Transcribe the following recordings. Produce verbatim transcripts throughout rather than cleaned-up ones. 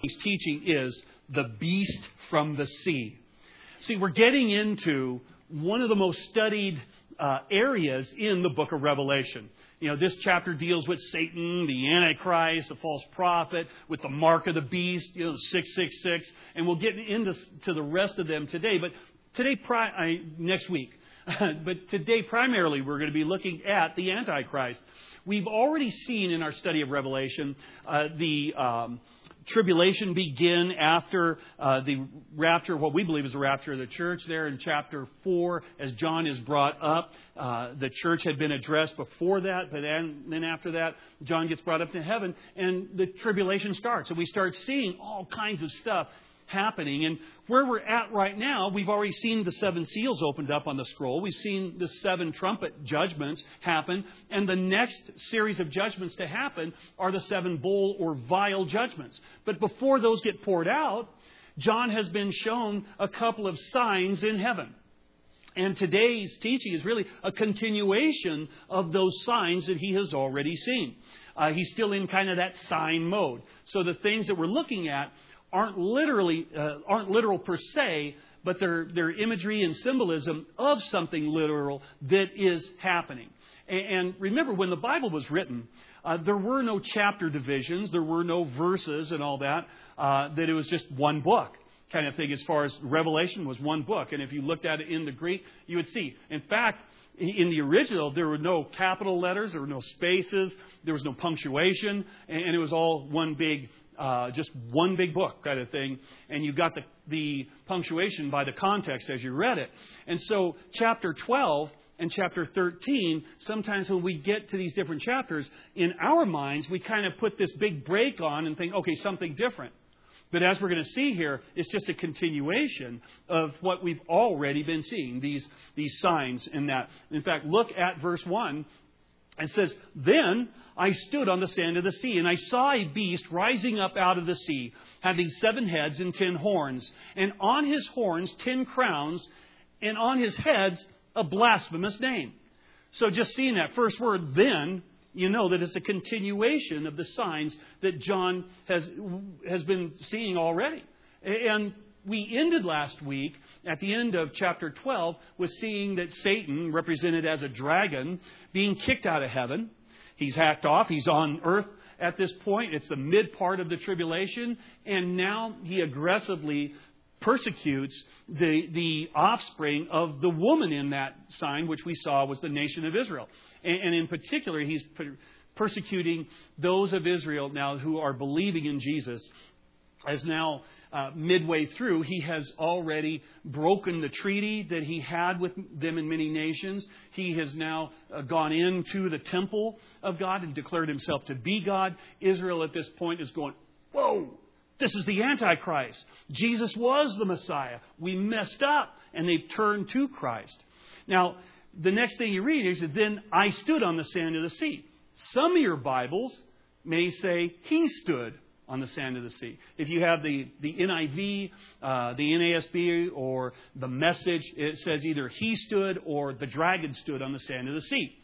He's teaching is the beast from the sea. See, we're getting into one of the most studied uh, areas in the book of Revelation. You know, this chapter deals with Satan, the Antichrist, the false prophet, with the mark of the beast, you know, six six six. And we'll get into to the rest of them today. But today, pri- I, next week. But today, primarily, we're going to be looking at the Antichrist. We've already seen in our study of Revelation uh, the um, tribulation begin after uh, the rapture, what we believe is the rapture of the church there in chapter four, as John is brought up. Uh, the church had been addressed before that, but then, then after that, John gets brought up to heaven, and the tribulation starts. And we start seeing all kinds of stuff happening. And where we're at right now, we've already seen the seven seals opened up on the scroll. We've seen the seven trumpet judgments happen. And the next series of judgments to happen are the seven bowl or vial judgments. But before those get poured out, John has been shown a couple of signs in heaven. And today's teaching is really a continuation of those signs that he has already seen. Uh, he's still in kind of that sign mode. So the things that we're looking at aren't literally uh, aren't literal per se, but they're they're imagery and symbolism of something literal that is happening. And, and remember, when the Bible was written, uh, there were no chapter divisions, there were no verses and all that. Uh, that it was just one book kind of thing. As far as Revelation was one book, and if you looked at it in the Greek, you would see. In fact, in the original, there were no capital letters, there were no spaces, there was no punctuation, and it was all one big. Uh, just one big book kind of thing. And you got the, the punctuation by the context as you read it. And so chapter twelve and chapter thirteen, sometimes when we get to these different chapters, in our minds, we kind of put this big break on and think, okay, something different. But as we're going to see here, it's just a continuation of what we've already been seeing, these, these signs in that. In fact, look at verse one. It says, "Then I stood on the sand of the sea, and I saw a beast rising up out of the sea, having seven heads and ten horns, and on his horns ten crowns, and on his heads a blasphemous name." So just seeing that first word, "then," you know that it's a continuation of the signs that John has has been seeing already. And we ended last week, at the end of chapter twelve, with seeing that Satan, represented as a dragon, being kicked out of heaven. He's hacked off. He's on earth at this point. It's the mid part of the tribulation. And now he aggressively persecutes the, the offspring of the woman in that sign, which we saw was the nation of Israel. And, and in particular, he's per- persecuting those of Israel now who are believing in Jesus. As now uh, midway through, he has already broken the treaty that he had with them in many nations. He has now uh, gone into the temple of God and declared himself to be God. Israel at this point is going, whoa, this is the Antichrist. Jesus was the Messiah. We messed up. And they've turned to Christ. Now, the next thing you read is, "Then I stood on the sand of the sea." Some of your Bibles may say, "He stood on the sand of the sea." If you have the, the N I V, uh, the N A S B, or the Message, it says either "he stood" or "the dragon stood on the sand of the sea."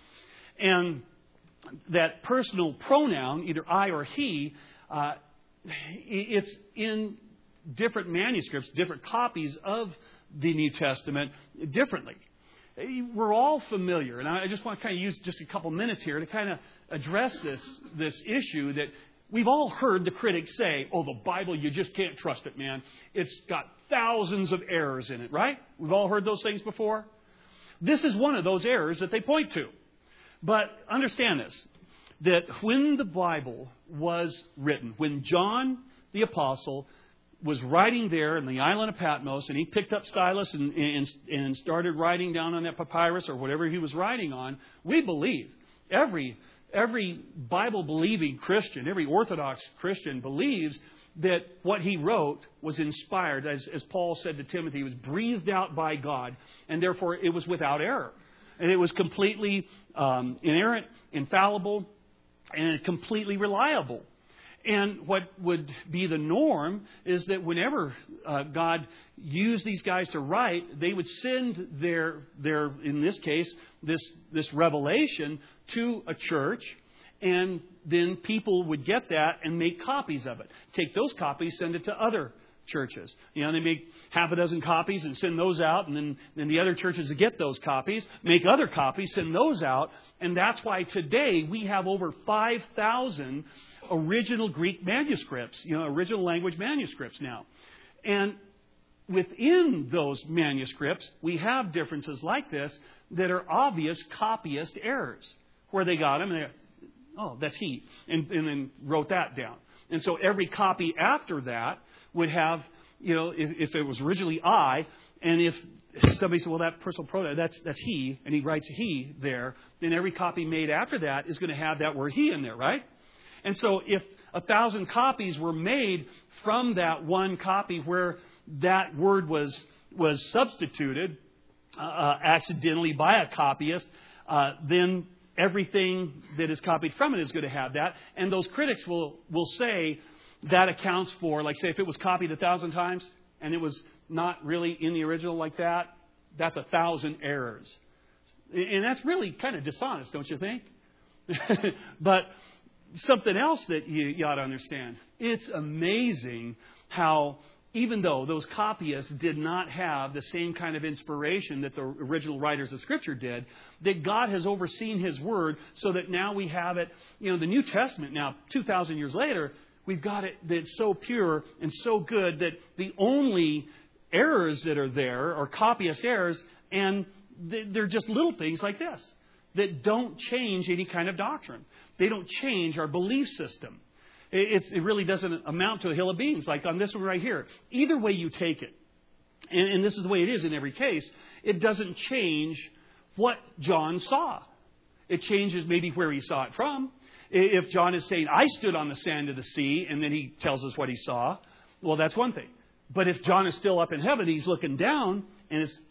And that personal pronoun, either I or he, uh, it's in different manuscripts, different copies of the New Testament differently. We're all familiar, and I just want to kind of use just a couple minutes here to kind of address this, this issue that we've all heard the critics say, "Oh, the Bible, you just can't trust it, man. It's got thousands of errors in it," right? We've all heard those things before. This is one of those errors that they point to. But understand this, that when the Bible was written, when John the Apostle was writing there in the island of Patmos, and he picked up stylus and, and, and started writing down on that papyrus or whatever he was writing on, we believe, every Every Bible-believing Christian, every Orthodox Christian believes that what he wrote was inspired, as, as Paul said to Timothy, it was breathed out by God, and therefore it was without error. And it was completely um, inerrant, infallible, and completely reliable. And what would be the norm is that whenever uh, God used these guys to write, they would send their, their in this case, this, this revelation to a church. And then people would get that and make copies of it. Take those copies, send it to other churches. You know, they make half a dozen copies and send those out. And then, then the other churches that get those copies make other copies, send those out. And that's why today we have over five thousand original Greek manuscripts, you know, original language manuscripts now. And within those manuscripts, we have differences like this that are obvious copyist errors. Where they got them, and they, oh, that's he, and, and then wrote that down. And so every copy after that would have, you know, if, if it was originally I, and if somebody said, well, that personal pronoun, that's that's he, and he writes he there, then every copy made after that is going to have that word he in there, right? And so if a thousand copies were made from that one copy where that word was was substituted uh, uh, accidentally by a copyist, uh, then everything that is copied from it is going to have that. And those critics will, will say that accounts for, like say if it was copied a thousand times and it was not really in the original like that, that's a thousand errors. And that's really kind of dishonest, don't you think? But something else that you, you ought to understand. It's amazing how even though those copyists did not have the same kind of inspiration that the original writers of Scripture did, that God has overseen His Word so that now we have it, you know, the New Testament now, two thousand years later, we've got it that's so pure and so good that the only errors that are there are copyist errors, and they're just little things like this that don't change any kind of doctrine. They don't change our belief system. It's, it really doesn't amount to a hill of beans, like on this one right here. Either way you take it, and, and this is the way it is in every case, it doesn't change what John saw. It changes maybe where he saw it from. If John is saying, I stood on the sand of the sea, and then he tells us what he saw, well, that's one thing. But if John is still up in heaven, he's looking down, and it's,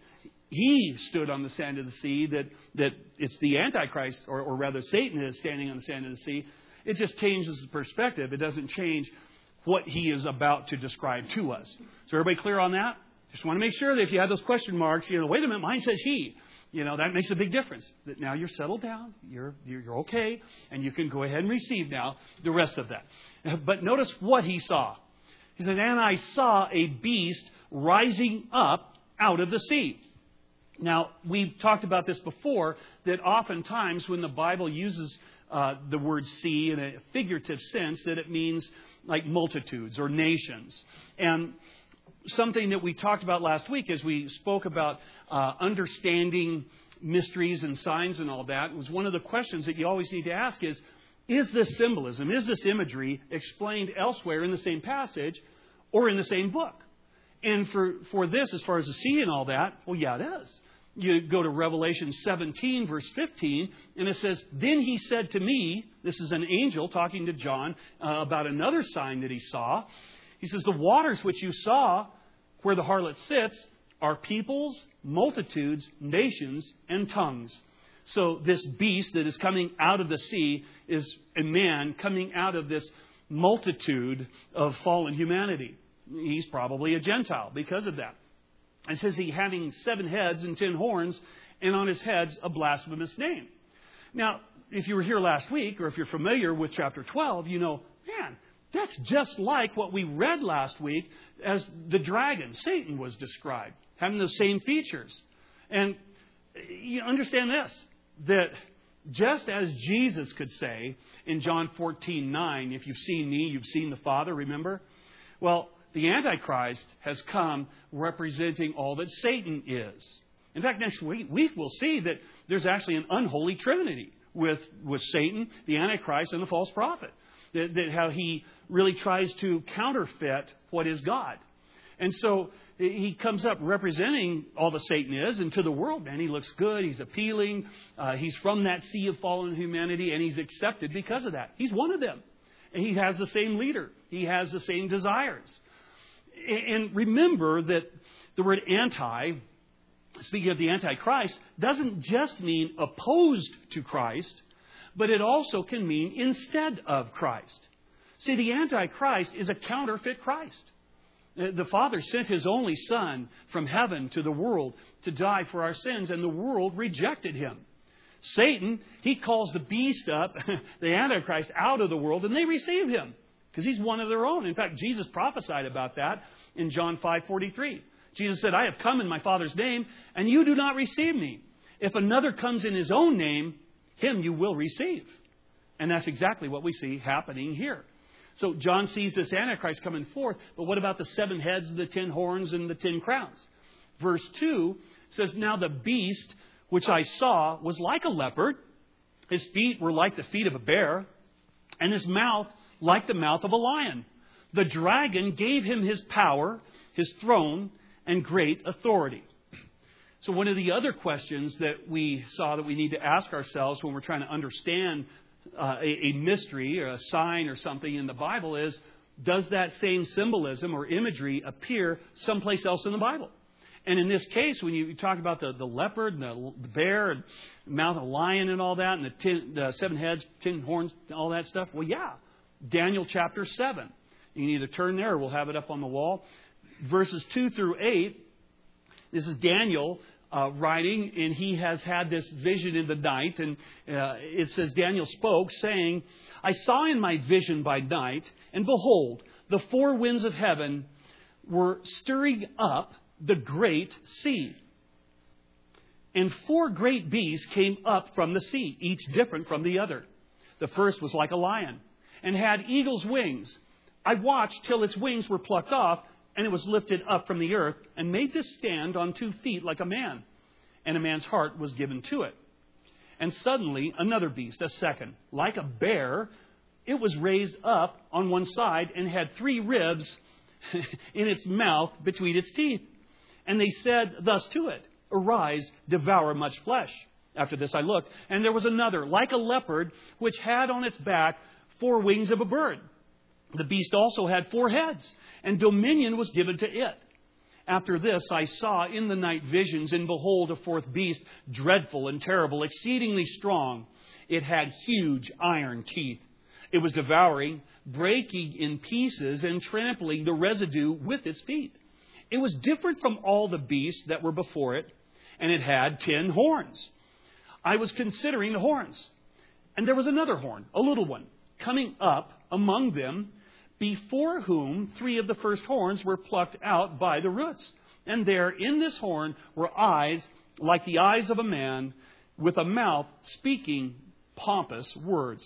he stood on the sand of the sea, that, that it's the Antichrist, or, or rather Satan is standing on the sand of the sea. It just changes the perspective. It doesn't change what he is about to describe to us. So everybody clear on that? Just want to make sure that if you have those question marks, you know, wait a minute, mine says he. You know, that makes a big difference. That now you're settled down, you're you're okay, and you can go ahead and receive now the rest of that. But notice what he saw. He said, and I saw a beast rising up out of the sea. Now, we've talked about this before, that oftentimes when the Bible uses uh, the word sea in a figurative sense, that it means like multitudes or nations. And something that we talked about last week as we spoke about uh, understanding mysteries and signs and all that, was one of the questions that you always need to ask is, is this symbolism, is this imagery explained elsewhere in the same passage or in the same book? And for, for this, as far as the sea and all that, well, yeah, it is. You go to Revelation seventeen, verse fifteen, and it says, then he said to me, this is an angel talking to John uh, about another sign that he saw. He says, the waters which you saw where the harlot sits are peoples, multitudes, nations, and tongues. So this beast that is coming out of the sea is a man coming out of this multitude of fallen humanity. He's probably a Gentile because of that. It says he having seven heads and ten horns, and on his heads a blasphemous name. Now, if you were here last week, or if you're familiar with chapter twelve, you know, man, that's just like what we read last week as the dragon, Satan, was described, having the same features. And you understand this, that just as Jesus could say in John fourteen nine, if you've seen me, you've seen the Father, remember? Well, the Antichrist has come representing all that Satan is. In fact, next week, week we'll see that there's actually an unholy trinity with, with Satan, the Antichrist, and the false prophet. That, that how he really tries to counterfeit what is God. And so he comes up representing all that Satan is, and to the world, man, he looks good, he's appealing, uh, he's from that sea of fallen humanity, and he's accepted because of that. He's one of them. And he has the same leader. He has the same desires. And remember that the word anti, speaking of the Antichrist, doesn't just mean opposed to Christ, but it also can mean instead of Christ. See, the Antichrist is a counterfeit Christ. The Father sent His only Son from heaven to the world to die for our sins, and the world rejected Him. Satan, he calls the beast up, the Antichrist, out of the world, and they receive him because he's one of their own. In fact, Jesus prophesied about that in John five forty-three. Jesus said, I have come in my Father's name, and you do not receive me. If another comes in his own name, him you will receive. And that's exactly what we see happening here. So John sees this Antichrist coming forth, but what about the seven heads, the ten horns, and the ten crowns? Verse two says, now the beast which I saw was like a leopard. His feet were like the feet of a bear, and his mouth like the mouth of a lion. The dragon gave him his power, his throne, and great authority. So one of the other questions that we saw that we need to ask ourselves when we're trying to understand uh, a, a mystery or a sign or something in the Bible is, does that same symbolism or imagery appear someplace else in the Bible? And in this case, when you talk about the, the leopard and the, the bear and mouth of a lion and all that, and the, ten, the seven heads, ten horns, all that stuff, well, yeah, Daniel chapter seven. You can either turn there or we'll have it up on the wall. Verses two through eight, this is Daniel uh, writing, and he has had this vision in the night. And uh, it says, Daniel spoke, saying, I saw in my vision by night, and behold, the four winds of heaven were stirring up the great sea. And four great beasts came up from the sea, each different from the other. The first was like a lion, and had eagle's wings. I watched till its wings were plucked off, and it was lifted up from the earth, and made to stand on two feet like a man. And a man's heart was given to it. And suddenly another beast, a second, like a bear, it was raised up on one side, and had three ribs in its mouth between its teeth. And they said thus to it, arise, devour much flesh. After this I looked, and there was another, like a leopard, which had on its back four wings of a bird. The beast also had four heads, and dominion was given to it. After this I saw in the night visions, and behold, a fourth beast, dreadful and terrible, exceedingly strong. It had huge iron teeth. It was devouring, breaking in pieces, and trampling the residue with its feet. It was different from all the beasts that were before it, and it had ten horns. I was considering the horns, and there was another horn, a little one, coming up among them, before whom three of the first horns were plucked out by the roots. And there in this horn were eyes like the eyes of a man, with a mouth speaking pompous words.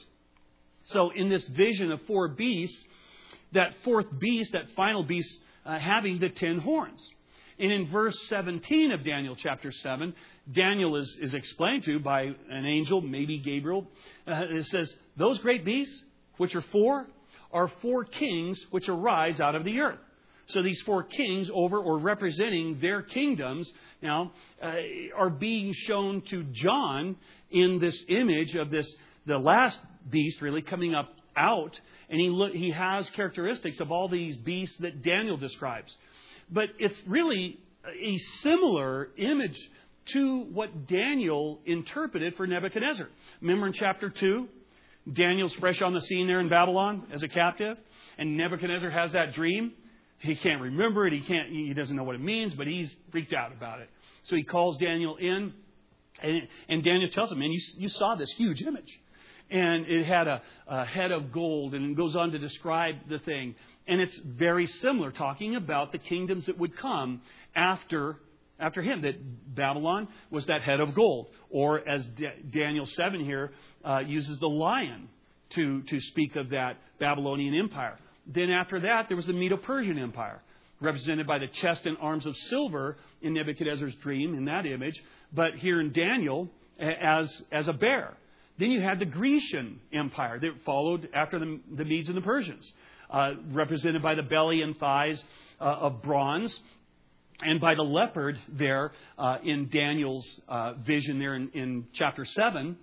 So in this vision of four beasts, that fourth beast, that final beast, Uh, having the ten horns. And in verse seventeen of Daniel chapter seven, Daniel is, is explained to by an angel, maybe Gabriel. Uh, it says, those great beasts, which are four, are four kings which arise out of the earth. So these four kings over or representing their kingdoms now uh, are being shown to John in this image of this, the last beast really coming up out, and he look, he has characteristics of all these beasts that Daniel describes. But it's really a similar image to what Daniel interpreted for Nebuchadnezzar. Remember in chapter two, Daniel's fresh on the scene there in Babylon as a captive, and Nebuchadnezzar has that dream. He can't remember it, he can't he doesn't know what it means, but he's freaked out about it. So he calls Daniel in, and, and Daniel tells him, man, you, you saw this huge image. And it had a, a head of gold, and it goes on to describe the thing. And it's very similar, talking about the kingdoms that would come after after him. That Babylon was that head of gold. Or as D- Daniel seven here uh, uses the lion to, to speak of that Babylonian empire. Then after that, there was the Medo-Persian Empire, represented by the chest and arms of silver in Nebuchadnezzar's dream, in that image. But here in Daniel, as, as a bear. Then you had the Grecian Empire that followed after the, the Medes and the Persians, uh, represented by the belly and thighs uh, of bronze, and by the leopard there uh, in Daniel's uh, vision there in, in chapter seven.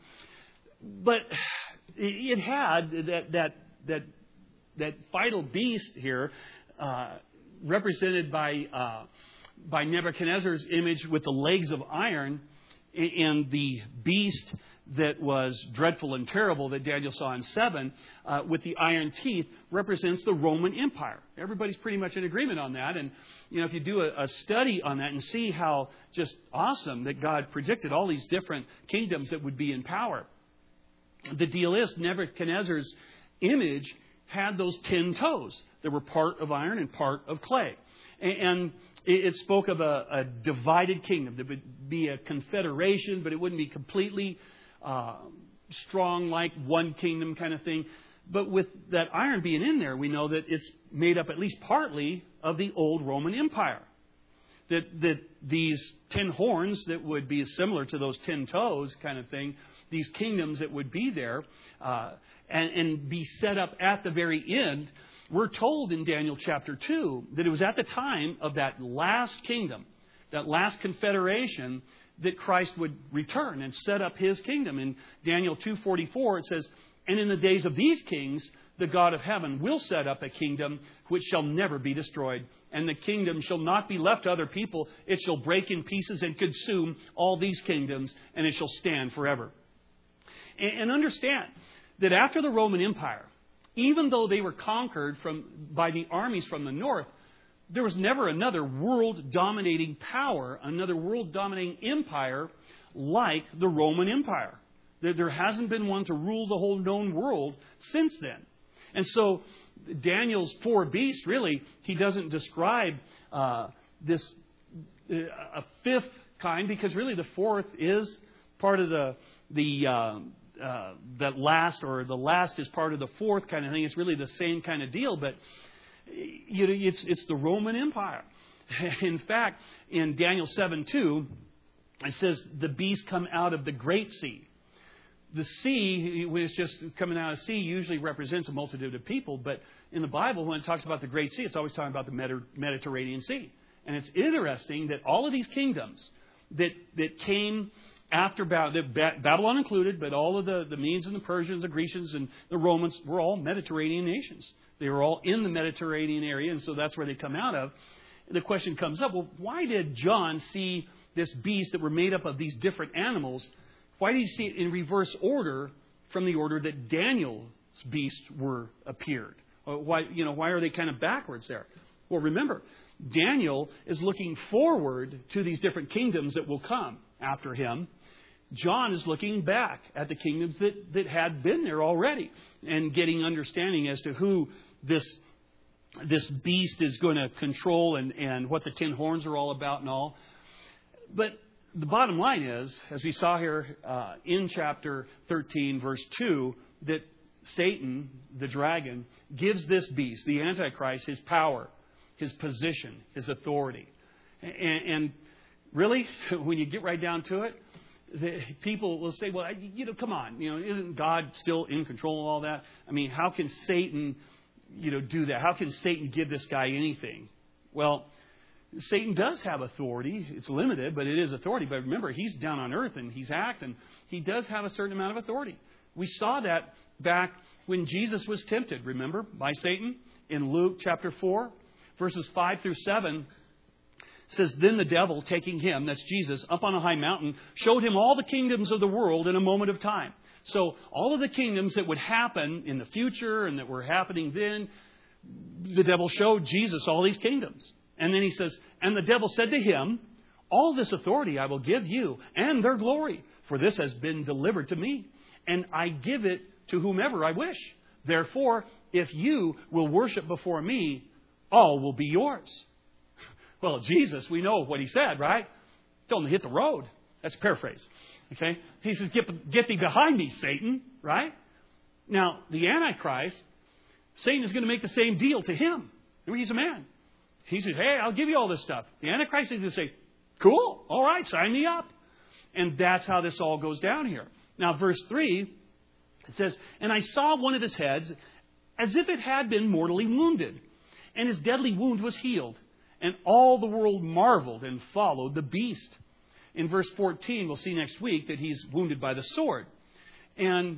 But it had that that that that final beast here, uh, represented by uh, by Nebuchadnezzar's image with the legs of iron. And the beast that was dreadful and terrible that Daniel saw in seven uh, with the iron teeth represents the Roman Empire. Everybody's pretty much in agreement on that. And, you know, if you do a, a study on that and see how just awesome that God predicted all these different kingdoms that would be in power. The deal is Nebuchadnezzar's image had those ten toes that were part of iron and part of clay. And, and it spoke of a, a divided kingdom. There would be a confederation, but it wouldn't be completely uh, strong like one kingdom kind of thing. But with that iron being in there, we know that it's made up at least partly of the old Roman Empire. That, that these ten horns that would be similar to those ten toes kind of thing, these kingdoms that would be there uh, and, and be set up at the very end. We're told in Daniel chapter two that it was at the time of that last kingdom, that last confederation, that Christ would return and set up His kingdom. In Daniel two forty-four, it says, "And in the days of these kings, the God of heaven will set up a kingdom which shall never be destroyed. And the kingdom shall not be left to other people. It shall break in pieces and consume all these kingdoms, and it shall stand forever." And understand that after the Roman Empire, even though they were conquered from by the armies from the north, there was never another world-dominating power, another world-dominating empire like the Roman Empire. There, there hasn't been one to rule the whole known world since then. And so Daniel's four beasts, really, he doesn't describe uh, this uh, a fifth kind, because really the fourth is part of the the uh, uh, that last, or the last is part of the fourth kind of thing. It's really the same kind of deal, but you know, it's it's the Roman Empire. In fact, in Daniel seven two, it says the beasts come out of the great sea. The sea, when it's just coming out of the sea, usually represents a multitude of people. But in the Bible, when it talks about the Great Sea, it's always talking about the Mediterranean Sea. And it's interesting that all of these kingdoms that that came after Babylon, Babylon included, but all of the, the Medes and the Persians, the Grecians and the Romans were all Mediterranean nations. They were all in the Mediterranean area, and so that's where they come out of. The question comes up, well, why did John see this beast that were made up of these different animals? Why did he see it in reverse order from the order that Daniel's beasts were appeared? Why, you know, why are they kind of backwards there? Well, remember, Daniel is looking forward to these different kingdoms that will come after him. John is looking back at the kingdoms that, that had been there already and getting understanding as to who this, this beast is going to control and, and what the ten horns are all about and all. But the bottom line is, as we saw here uh, in chapter thirteen, verse two, that Satan, the dragon, gives this beast, the Antichrist, his power, his position, his authority. And, and really, when you get right down to it, the people will say, well, you know, come on, you know, isn't God still in control of all that? I mean, how can Satan, you know, do that? How can Satan give this guy anything? Well, Satan does have authority. It's limited, but it is authority. But remember, he's down on earth and he's acting. He does have a certain amount of authority. We saw that back when Jesus was tempted, remember, by Satan in Luke chapter four, verses five through seven. It says, "Then the devil, taking him," that's Jesus, "up on a high mountain, showed him all the kingdoms of the world in a moment of time." So all of the kingdoms that would happen in the future and that were happening then, the devil showed Jesus all these kingdoms. And then he says, "And the devil said to him, all this authority I will give you and their glory, for this has been delivered to me, and I give it to whomever I wish. Therefore, if you will worship before me, all will be yours." Well, Jesus, we know what he said, right? Told him to hit the road. That's a paraphrase. Okay? He says, get, get thee behind me, Satan, right? Now, the Antichrist, Satan is going to make the same deal to him. Remember, he's a man. He says, hey, I'll give you all this stuff. The Antichrist is going to say, cool, all right, sign me up. And that's how this all goes down here. Now, verse three, it says, "And I saw one of his heads as if it had been mortally wounded, and his deadly wound was healed. And all the world marveled and followed the beast." In verse fourteen, we'll see next week that he's wounded by the sword. And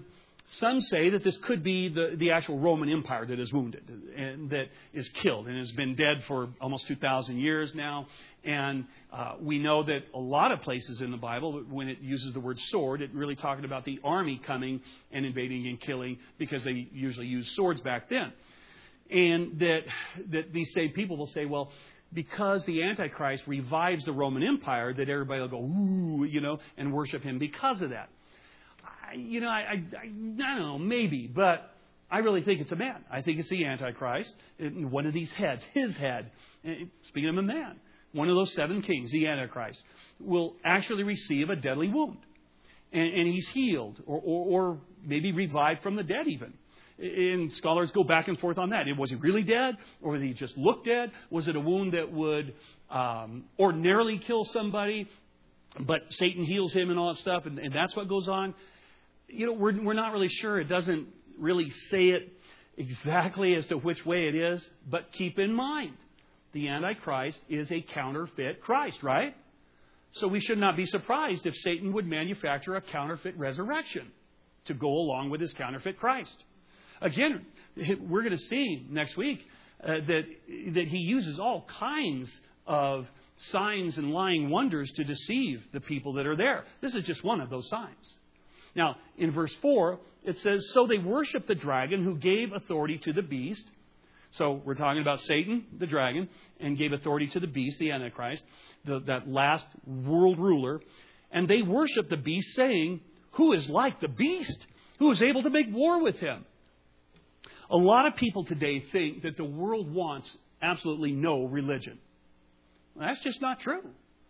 Some say that this could be the, the actual Roman Empire that is wounded and that is killed and has been dead for almost two thousand years now. And uh, we know that a lot of places in the Bible, when it uses the word sword, it's really talking about the army coming and invading and killing, because they usually used swords back then. And that that these same people will say, well, because the Antichrist revives the Roman Empire, that everybody will go, ooh, you know, and worship him because of that. I, you know, I, I, I don't know, maybe, but I really think it's a man. I think it's the Antichrist, one of these heads, his head. Speaking of a man, one of those seven kings, the Antichrist, will actually receive a deadly wound. And, and he's healed, or, or, or maybe revived from the dead even. And scholars go back and forth on that. Was he really dead? Or did he just look dead? Was it a wound that would um, ordinarily kill somebody, but Satan heals him and all that stuff, and, and that's what goes on? You know, we're, we're not really sure. It doesn't really say it exactly as to which way it is. But keep in mind, the Antichrist is a counterfeit Christ, right? So we should not be surprised if Satan would manufacture a counterfeit resurrection to go along with his counterfeit Christ. Again, we're going to see next week uh, that that he uses all kinds of signs and lying wonders to deceive the people that are there. This is just one of those signs. Now, in verse four, it says, so they worship the dragon who gave authority to the beast. So we're talking about Satan, the dragon, and gave authority to the beast, the Antichrist, the, that last world ruler. And they worship the beast, saying, who is like the beast? Who is able to make war with him? A lot of people today think that the world wants absolutely no religion. Well, that's just not true.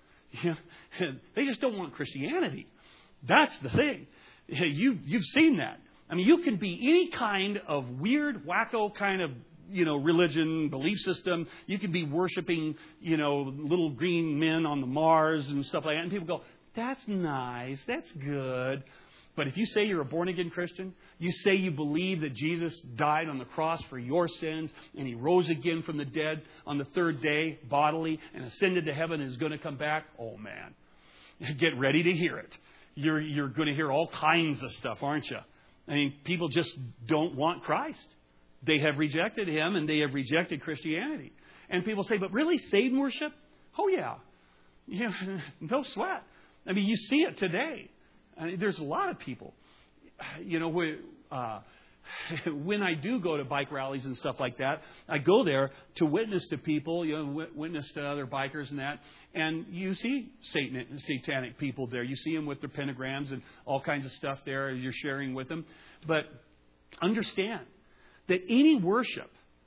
They just don't want Christianity. That's the thing. You, you've seen that. I mean, you can be any kind of weird, wacko kind of, you know, religion, belief system. You can be worshiping, you know, little green men on the Mars and stuff like that. And people go, that's nice. That's good. But if you say you're a born-again Christian, you say you believe that Jesus died on the cross for your sins and he rose again from the dead on the third day bodily and ascended to heaven and is going to come back, oh, man, get ready to hear it. You're, you're going to hear all kinds of stuff, aren't you? I mean, people just don't want Christ. They have rejected him and they have rejected Christianity. And people say, but really, Satan worship? Oh, yeah. Yeah, no sweat. I mean, you see it today. I mean, there's a lot of people, you know, where, uh, when I do go to bike rallies and stuff like that, I go there to witness to people, you know, w- witness to other bikers and that. And you see Satan, satanic people there. You see them with their pentagrams and all kinds of stuff there. You're sharing with them. But understand that any worship,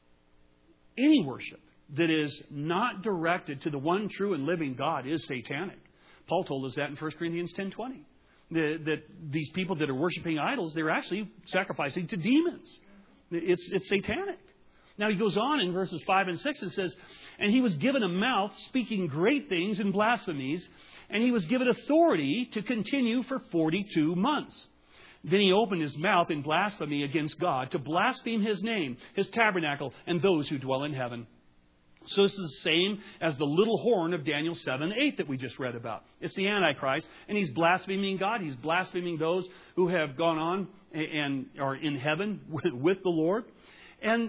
any worship that is not directed to the one true and living God is satanic. Paul told us that in First Corinthians ten twenty. The, that these people that are worshiping idols, they're actually sacrificing to demons. It's, it's satanic. Now he goes on in verses five and six and says, and he was given a mouth speaking great things and blasphemies, and he was given authority to continue for forty-two months. Then he opened his mouth in blasphemy against God, to blaspheme his name, his tabernacle, and those who dwell in heaven. So this is the same as the little horn of Daniel seven eight that we just read about. It's the Antichrist, and he's blaspheming God. He's blaspheming those who have gone on and are in heaven with the Lord. And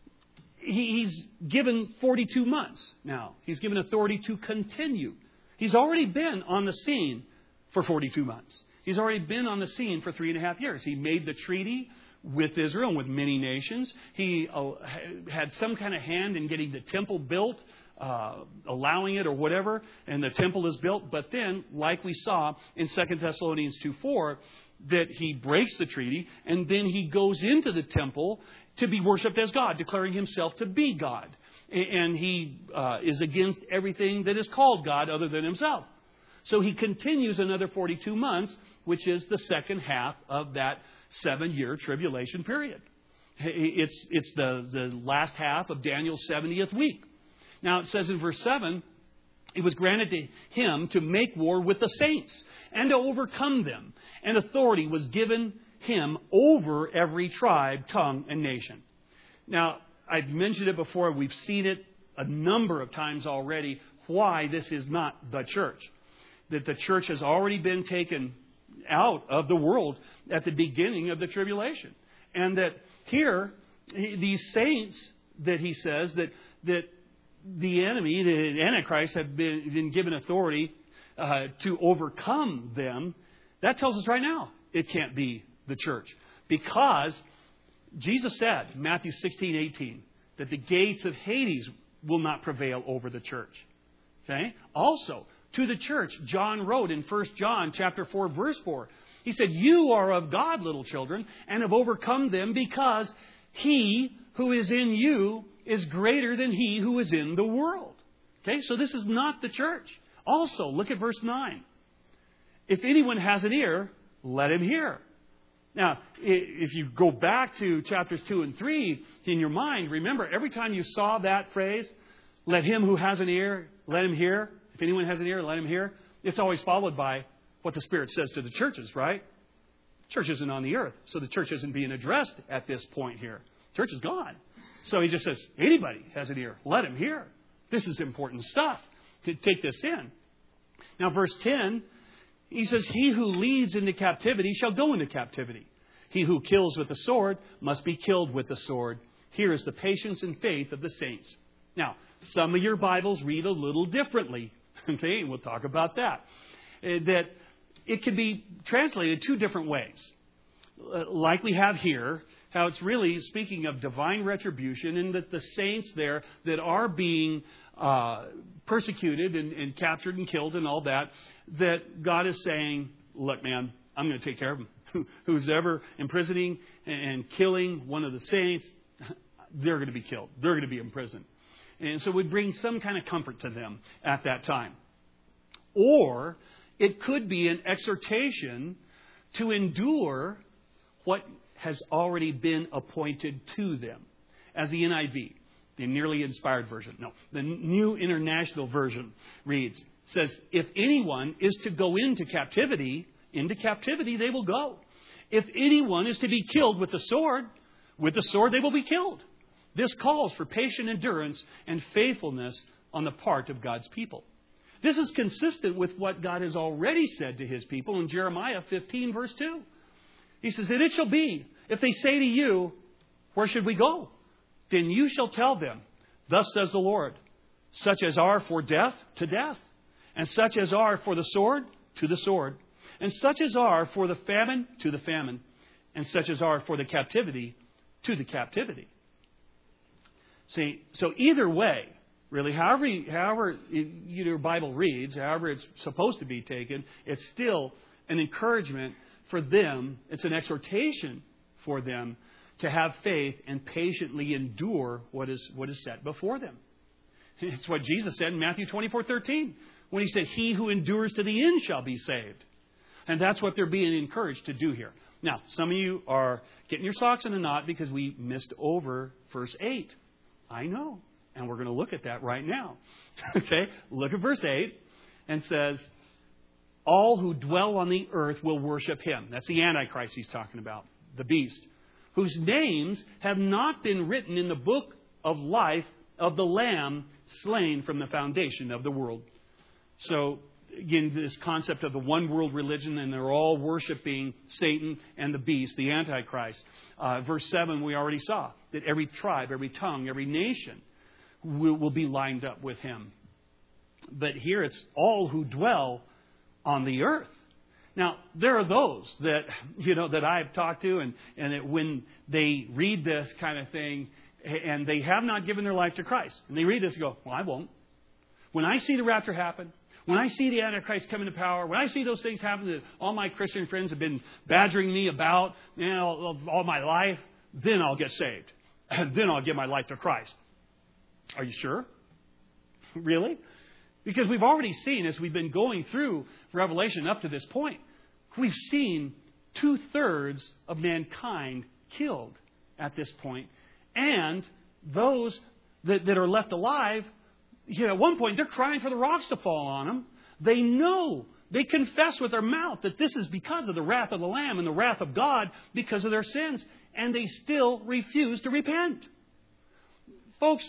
he's given forty-two months now. He's given authority to continue. He's already been on the scene for forty-two months. He's already been on the scene for three and a half years. He made the treaty with Israel and with many nations. He uh, had some kind of hand in getting the temple built, uh, allowing it or whatever, and the temple is built. But then, like we saw in Second Thessalonians two four, that he breaks the treaty, and then he goes into the temple to be worshipped as God, declaring himself to be God. And he uh, is against everything that is called God other than himself. So he continues another forty-two months, which is the second half of that seven-year tribulation period. It's, it's the, the last half of Daniel's seventieth week. Now it says in verse seven, it was granted to him to make war with the saints and to overcome them. And authority was given him over every tribe, tongue, and nation. Now, I've mentioned it before. We've seen it a number of times already, why this is not the church. That the church has already been taken out of the world at the beginning of the tribulation. And that here, these saints that he says that that the enemy, the Antichrist, have been, been given authority uh, to overcome them, that tells us right now it can't be the church. Because Jesus said, Matthew sixteen eighteen, that the gates of Hades will not prevail over the church. Okay? Also, to the church, John wrote in First John chapter four, verse four, he said, "You are of God, little children, and have overcome them, because he who is in you is greater than he who is in the world." Okay, so this is not the church. Also, look at verse nine. "If anyone has an ear, let him hear." Now, if you go back to chapters two and three in your mind, remember, every time you saw that phrase, "Let him who has an ear, let him hear." If anyone has an ear, let him hear. It's always followed by what the Spirit says to the churches, right? Church isn't on the earth, so the church isn't being addressed at this point here. Church is gone. So he just says, anybody has an ear, let him hear. This is important stuff to take this in. Now, verse ten, he says, "He who leads into captivity shall go into captivity. He who kills with the sword must be killed with the sword. Here is the patience and faith of the saints." Now, some of your Bibles read a little differently. Okay, and we'll talk about that. Uh, that it can be translated two different ways. Uh, like we have here, how it's really speaking of divine retribution, and that the saints there that are being uh, persecuted and, and captured and killed and all that, that God is saying, look, man, I'm going to take care of them. Who's ever imprisoning and killing one of the saints, they're going to be killed. They're going to be imprisoned. And so we bring some kind of comfort to them at that time. Or it could be an exhortation to endure what has already been appointed to them. As the N I V, the nearly inspired version, no, the New International Version reads, says, "If anyone is to go into captivity, into captivity they will go. If anyone is to be killed with the sword, with the sword they will be killed." This calls for patient endurance and faithfulness on the part of God's people. This is consistent with what God has already said to his people in Jeremiah fifteen, verse two. He says, "And it shall be, if they say to you, 'Where should we go?' then you shall tell them, 'Thus says the Lord, such as are for death, to death, and such as are for the sword, to the sword, and such as are for the famine, to the famine, and such as are for the captivity, to the captivity.'" See, so either way, really, however, however your Bible reads, however it's supposed to be taken, it's still an encouragement for them. It's an exhortation for them to have faith and patiently endure what is what is set before them. It's what Jesus said in Matthew twenty-four thirteen, when he said, "He who endures to the end shall be saved." And that's what they're being encouraged to do here. Now, some of you are getting your socks in a knot because we missed over verse eight. I know. And we're going to look at that right now. Okay? Look at verse eight and says, "All who dwell on the earth will worship him." That's the Antichrist he's talking about, the beast, "whose names have not been written in the book of life of the Lamb slain from the foundation of the world." So, again, this concept of the one world religion, and they're all worshiping Satan and the beast, the Antichrist. Uh, verse seven, we already saw that every tribe, every tongue, every nation will, will be lined up with him. But here it's all who dwell on the earth. Now, there are those that, you know, that I've talked to, and, and that when they read this kind of thing, and they have not given their life to Christ, and they read this and go, "Well, I won't. When I see the rapture happen, when I see the Antichrist come into power, when I see those things happen that all my Christian friends have been badgering me about, you know, all my life, then I'll get saved. And then I'll give my life to Christ." Are you sure? Really? Because we've already seen, as we've been going through Revelation up to this point, we've seen two-thirds of mankind killed at this point. And those that, that are left alive, you know, at one point, they're crying for the rocks to fall on them. They know, they confess with their mouth that this is because of the wrath of the Lamb and the wrath of God because of their sins. And they still refuse to repent. Folks,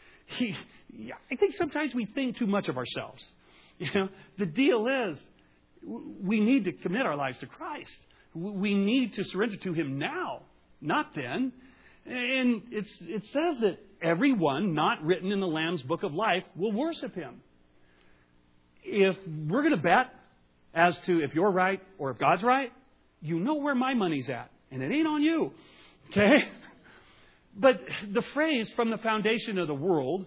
I think sometimes we think too much of ourselves. You know, the deal is, We need to commit our lives to Christ. We need to surrender to Him now, not then. And it's, it says that everyone not written in the Lamb's Book of Life will worship Him. If we're going to bet as to if you're right or if God's right, you know where my money's at. And it ain't on you. Okay? But the phrase from the foundation of the world,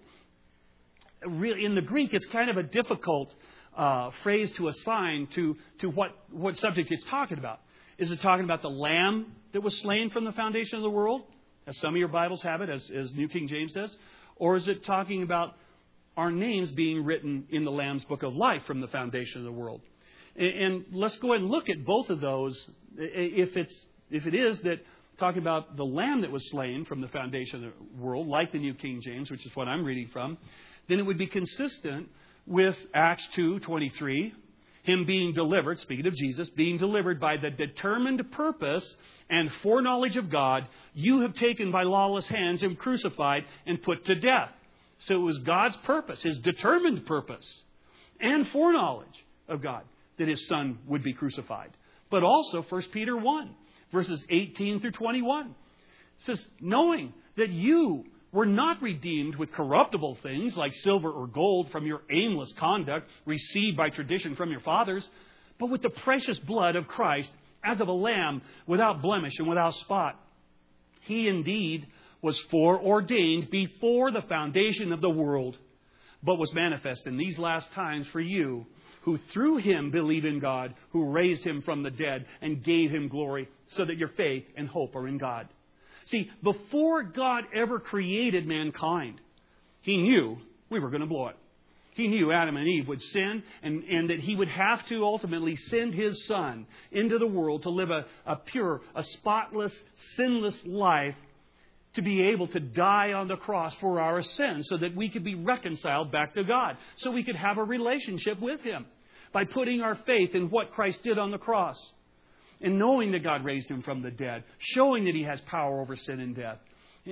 really in the Greek, it's kind of a difficult uh, phrase to assign to, to what, what subject it's talking about. Is it talking about the Lamb that was slain from the foundation of the world, as some of your Bibles have it, as, as New King James does? Or is it talking about our names being written in the Lamb's Book of Life from the foundation of the world? And, and let's go ahead and look at both of those. If it's if it is that talking about the Lamb that was slain from the foundation of the world, like the New King James, which is what I'm reading from, then it would be consistent with Acts two twenty-three, Him being delivered, speaking of Jesus, being delivered by the determined purpose and foreknowledge of God, you have taken by lawless hands and crucified and put to death. So it was God's purpose, His determined purpose and foreknowledge of God that His Son would be crucified. But also First Peter one, verses eighteen through twenty-one. It says, knowing that you were not redeemed with corruptible things like silver or gold from your aimless conduct received by tradition from your fathers, but with the precious blood of Christ as of a lamb without blemish and without spot. He indeed was foreordained before the foundation of the world, but was manifest in these last times for you, who through Him believe in God, who raised Him from the dead and gave Him glory, so that your faith and hope are in God. See, before God ever created mankind, He knew we were going to blow it. He knew Adam and Eve would sin, and, and that He would have to ultimately send His Son into the world to live a, a pure, a spotless, sinless life, to be able to die on the cross for our sins so that we could be reconciled back to God, so we could have a relationship with Him by putting our faith in what Christ did on the cross and knowing that God raised Him from the dead, showing that He has power over sin and death.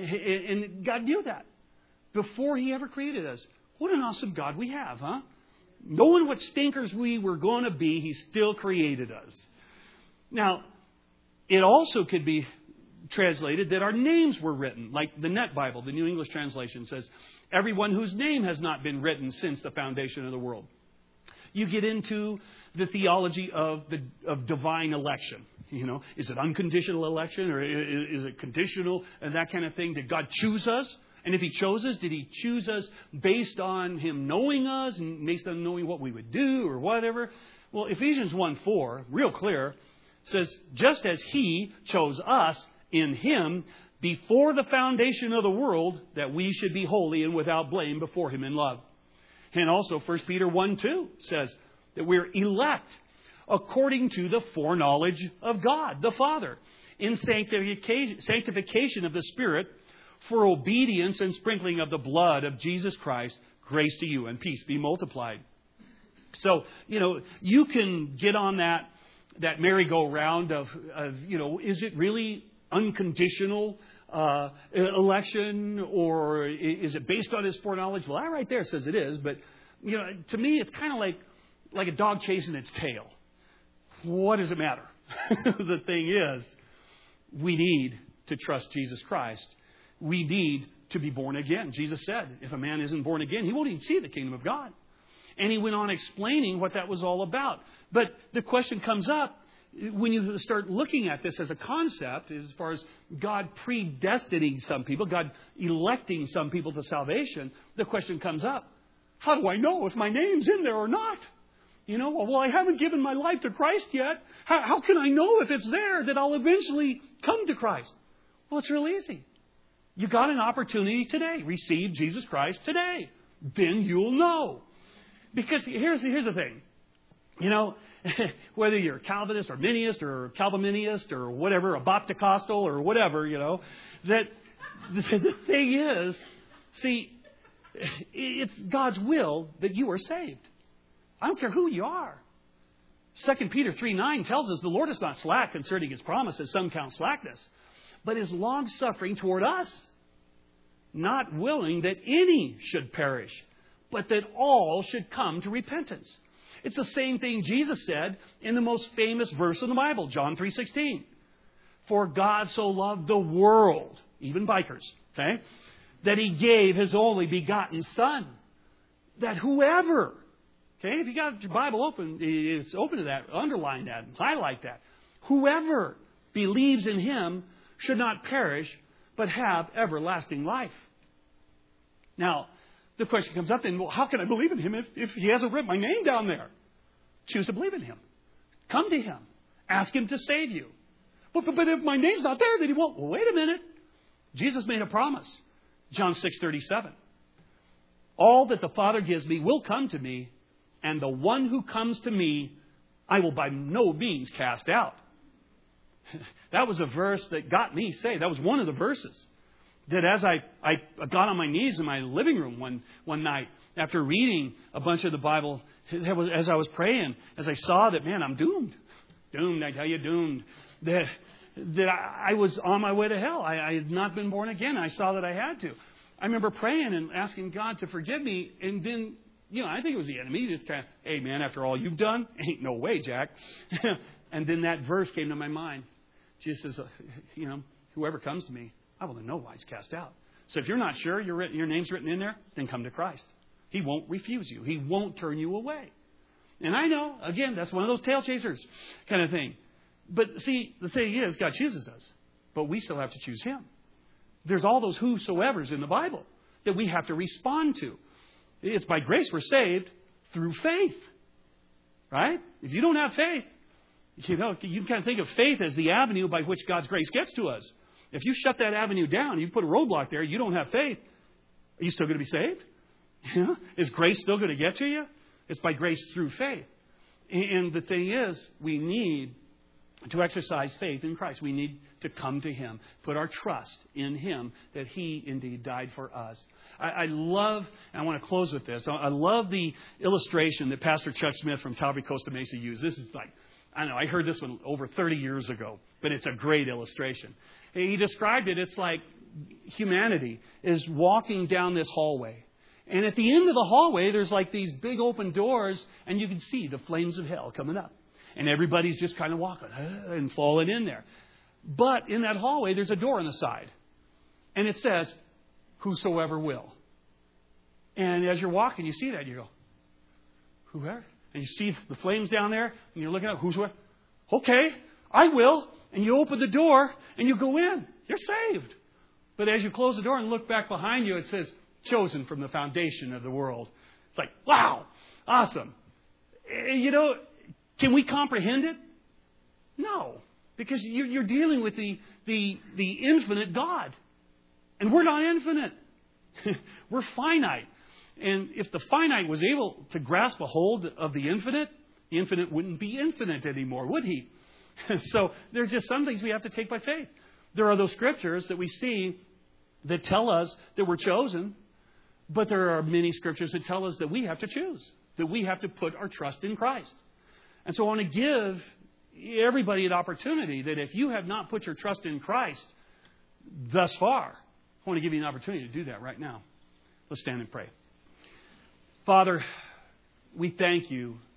And God knew that before He ever created us. What an awesome God we have, huh? Knowing what stinkers we were going to be, He still created us. Now, it also could be translated that our names were written, like the Net Bible, the New English Translation says, everyone whose name has not been written since the foundation of the world. You get into the theology of the of divine election. You know, is it unconditional election or is it conditional and that kind of thing? Did God choose us? And if He chose us, did He choose us based on Him knowing us and based on knowing what we would do or whatever? Well, Ephesians one four, real clear, says, just as He chose us in Him before the foundation of the world, that we should be holy and without blame before Him in love. And also First Peter one two says that we're elect according to the foreknowledge of God, the Father, in sanctification, sanctification of the Spirit, for obedience and sprinkling of the blood of Jesus Christ, grace to you and peace be multiplied. So, you know, you can get on that, that merry-go-round of, of, you know, is it really unconditional uh, election, or is it based on His foreknowledge? Well, that right there says it is, but you know, to me, it's kind of like like a dog chasing its tail. What does it matter? The thing is, we need to trust Jesus Christ. We need to be born again. Jesus said, if a man isn't born again, he won't even see the kingdom of God. And He went on explaining what that was all about. But the question comes up, when you start looking at this as a concept, as far as God predestining some people, God electing some people to salvation, the question comes up, how do I know if my name's in there or not? You know, well, I haven't given my life to Christ yet. How, how can I know if it's there that I'll eventually come to Christ? Well, it's real easy. You got an opportunity today. Receive Jesus Christ today. Then you'll know. Because here's, here's the thing. You know, whether you're a Calvinist or Arminianist or Calvinist or whatever, a Baptist or whatever, you know, that the, the thing is, see, it's God's will that you are saved. I don't care who you are. Second Peter three nine tells us the Lord is not slack concerning His promises, some count slackness, but is long-suffering toward us, not willing that any should perish, but that all should come to repentance. It's the same thing Jesus said in the most famous verse in the Bible, John three sixteen. For God so loved the world, even bikers, okay, that He gave His only begotten Son, that whoever, okay, if you got your Bible open, it's open to that, underline that, highlight that. Whoever believes in Him should not perish, but have everlasting life. Now, the question comes up then, well, how can I believe in Him if, if He hasn't written my name down there? Choose to believe in Him. Come to Him. Ask Him to save you. But, but, but if my name's not there, then He won't. Well, wait a minute. Jesus made a promise. John six thirty-seven. All that the Father gives me will come to me, and the one who comes to me, I will by no means cast out. That was a verse that got me saved. That was one of the verses. That as I, I got on my knees in my living room one, one night, after reading a bunch of the Bible, as I was praying, as I saw that, man, I'm doomed. Doomed, I tell you, doomed. That, that I, I was on my way to hell. I, I had not been born again. I saw that I had to. I remember praying and asking God to forgive me. And then, you know, I think it was the enemy. Just kind of, hey, man, after all you've done, ain't no way, Jack. And then that verse came to my mind. Jesus says, you know, whoever comes to me, I will in no wise cast out. So if you're not sure your, your name's written in there, then come to Christ. He won't refuse you. He won't turn you away. And I know, again, that's one of those tail chasers kind of thing. But see, the thing is, God chooses us. But we still have to choose Him. There's all those whosoevers in the Bible that we have to respond to. It's by grace we're saved through faith. Right? If you don't have faith, you know, you can kind of think of faith as the avenue by which God's grace gets to us. If you shut that avenue down, you put a roadblock there, you don't have faith, are you still going to be saved? Yeah. Is grace still going to get to you? It's by grace through faith. And the thing is, we need to exercise faith in Christ. We need to come to Him, put our trust in Him that He indeed died for us. I, I love, and I want to close with this, I love the illustration that Pastor Chuck Smith from Calvary Costa Mesa used. This is like, I don't know, I heard this one over thirty years ago, but it's a great illustration. He described it, it's like humanity is walking down this hallway. And at the end of the hallway, there's like these big open doors, and you can see the flames of hell coming up. And everybody's just kind of walking and falling in there. But in that hallway, there's a door on the side. And it says, whosoever will. And as you're walking, you see that, you go, whoever? And you see the flames down there, and you're looking at whosoever. Okay, I will. And you open the door, and you go in. You're saved. But as you close the door and look back behind you, it says, chosen from the foundation of the world. It's like, wow, awesome. You know, can we comprehend it? No. Because you're dealing with the, the, the infinite God. And we're not infinite. We're finite. And if the finite was able to grasp a hold of the infinite, the infinite wouldn't be infinite anymore, would he? So there's just some things we have to take by faith. There are those scriptures that we see that tell us that we're chosen. But there are many scriptures that tell us that we have to choose. That we have to put our trust in Christ. And so I want to give everybody an opportunity that if you have not put your trust in Christ thus far, I want to give you an opportunity to do that right now. Let's stand and pray. Father, we thank you